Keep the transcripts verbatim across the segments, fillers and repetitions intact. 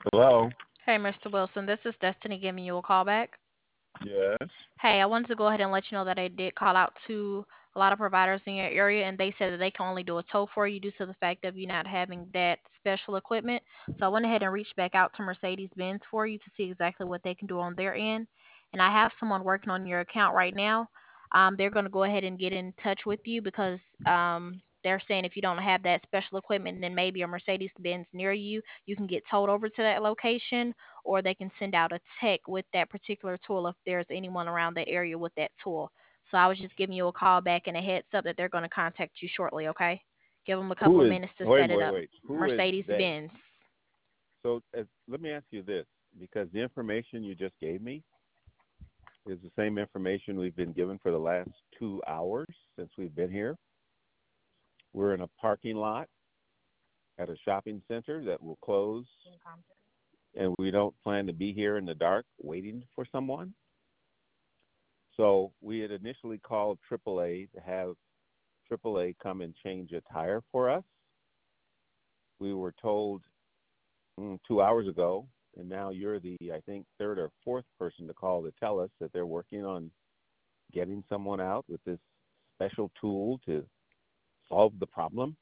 Hello? Hey, Mister Wilson, this is Destiny giving you a call back. Yes. Hey, I wanted to go ahead and let you know that I did call out to a lot of providers in your area, and they said that they can only do a tow for you due to the fact of you not having that special equipment. So I went ahead and reached back out to Mercedes Benz for you to see exactly what they can do on their end. And I have someone working on your account right now. Um, they're going to go ahead and get in touch with you because um, they're saying if you don't have that special equipment, then maybe a Mercedes Benz near you, you can get towed over to that location, or they can send out a tech with that particular tool if there's anyone around the area with that tool. So I was just giving you a call back and a heads up that they're going to contact you shortly, okay? Give them a couple Who of is, minutes to wait, set it wait, up. wait. Who is Mercedes they? Benz. So uh, let me ask you this, because the information you just gave me is the same information we've been given for the last two hours since we've been here. We're in a parking lot at a shopping center that will close, and we don't plan to be here in the dark waiting for someone. So we had initially called triple A to have triple A come and change a tire for us. We were told mm, two hours ago, and now you're the, I think, third or fourth person to call to tell us that they're working on getting someone out with this special tool to solve the problem.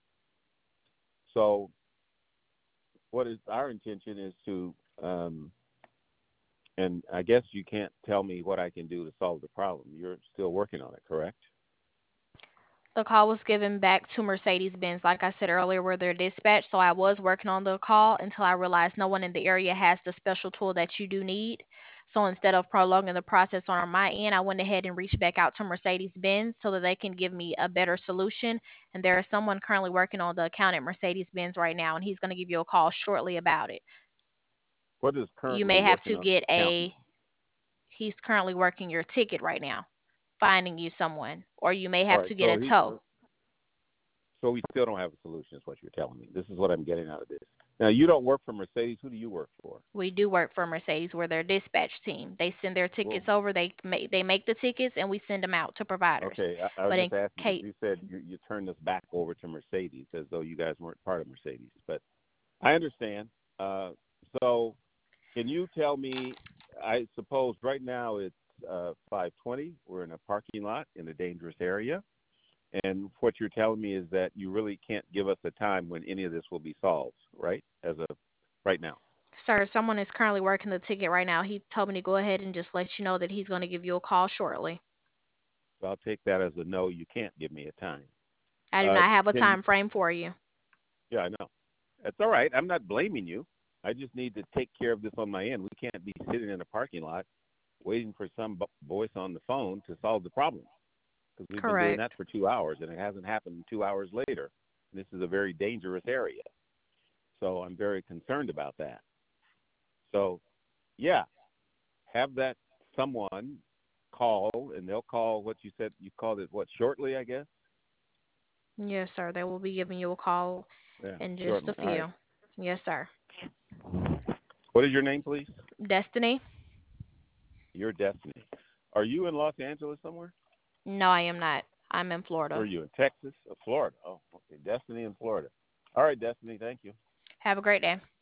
So what is our intention is to, um, and I guess you can't tell me what I can do to solve the problem. You're still working on it, correct? The call was given back to Mercedes Benz, like I said earlier, where they're dispatched. So I was working on the call until I realized no one in the area has the special tool that you do need. So instead of prolonging the process on my end, I went ahead and reached back out to Mercedes Benz so that they can give me a better solution. And there is someone currently working on the account at Mercedes Benz right now, and he's going to give you a call shortly about it. What is You currently may have working to on get the account? a, he's currently working your ticket right now, finding you someone, or you may All have right, to get a so he, tow. so we still don't have a solution, is what you're telling me. This is what I'm getting out of this. Now, you don't work for Mercedes. Who do you work for? We do work for Mercedes. We're their dispatch team. They send their Well, tickets over. They make they make the tickets and we send them out to providers. okay, I, I was But in just asking because case, you said you, you turned this back over to Mercedes as though you guys weren't part of Mercedes. But I understand. Uh, so can you tell me, I suppose right now it's uh, five twenty. We're in a parking lot in a dangerous area. And what you're telling me is that you really can't give us a time when any of this will be solved, right? As of right now. sir, someone is currently working the ticket right now. He told me to go ahead and just let you know that he's going to give you a call shortly. So I'll take that as a no. You can't give me a time. I do Uh, not have a can time frame for you. Yeah, I know. That's all right. I'm not blaming you. I just need to take care of this on my end. We can't be sitting in a parking lot waiting for some b- voice on the phone to solve the problem because we've been doing Correct. that for two hours and it hasn't happened two hours later. This is a very dangerous area, so I'm very concerned about that. So, yeah, have that someone call, and they'll call what you said. You called it what shortly, I guess. Yes, sir. They will be giving you a call Yeah, in just a shortly. All right. few. Yes, sir. What is your name, please? Destiny? Your Destiny. Are you in Los Angeles somewhere? No, I am not. I'm in Where Florida. are you, in Texas or Florida? Oh, okay. Destiny in Florida. All right, Destiny. Thank you. Have a great day.